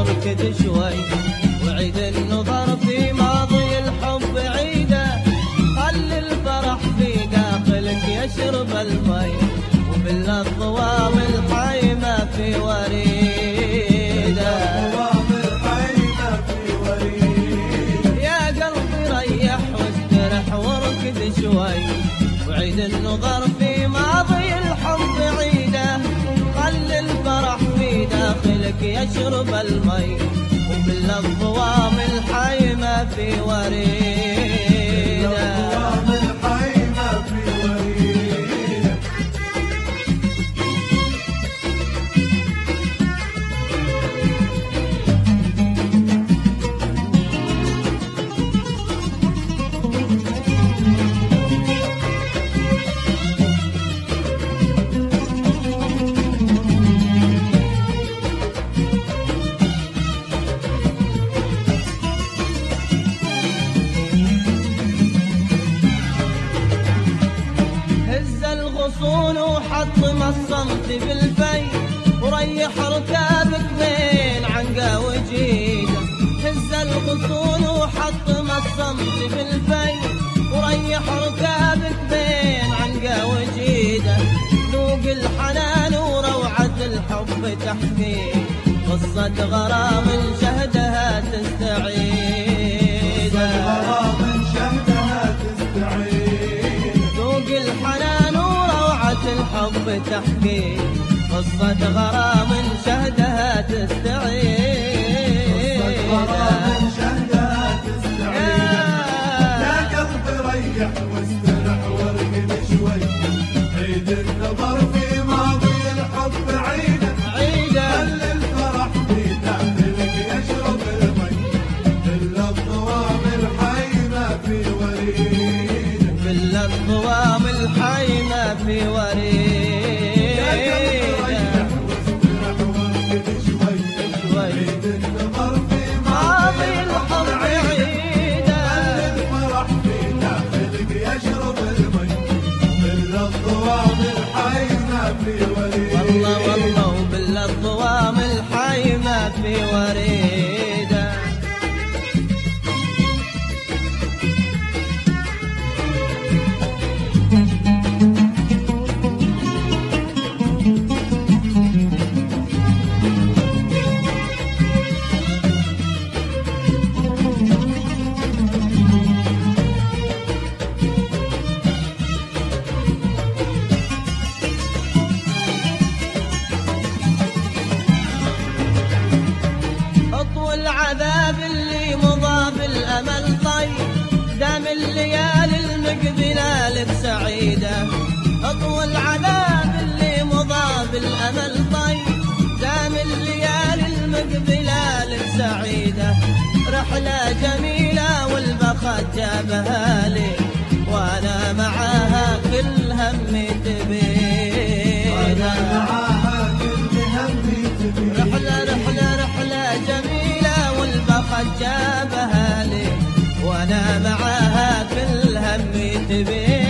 واركد شوي وعيد النظر في ماضي الحب عيده. خلي الفرح في داخلك يشرب المي وبالأضواء الحي ما في وريده. يا قلبي ريح واسترح واركد شوي وعيد النظر في ماضي الحب عيده. خلي الفرح في داخلك يشرب المي وبالأضواء الحي ما في وريده. الغصون وحطم الصمت بالفي وريح ركابك بين عنقا وجيده. هز الغصون وحطم الصمت بالفي وريح ركابك بين عنقا وجيده. ذوق الحنان وروعة الحب تحكي قصة غرام شهدها تستعيده. ذوق الحنان الحب تحكي قصة غرام شهدها تستعيد. يا قلبي ريح واسترح وارقد شوي عيد النظر في ماضي الحب عيده. خلي الفرح في داخلك يشرب المي بالأضواء الحي ما في وريده. بالأضواء الحي ما في وريده. والله والله وبالأضواء الحي ما في وريده. العذاب اللي مضى بالأمل طيب دام الليالي المقبلة لك سعيدة. أطول العذاب اللي مضى بالأمل طيب دام الليالي المقبلة لك سعيدة. رحلة جميلة والبخت جابها لي وأنا معاها كل همي تبيد. رحلة جميلة والبخت جابها لي وأنا معاها كل همي تبيد.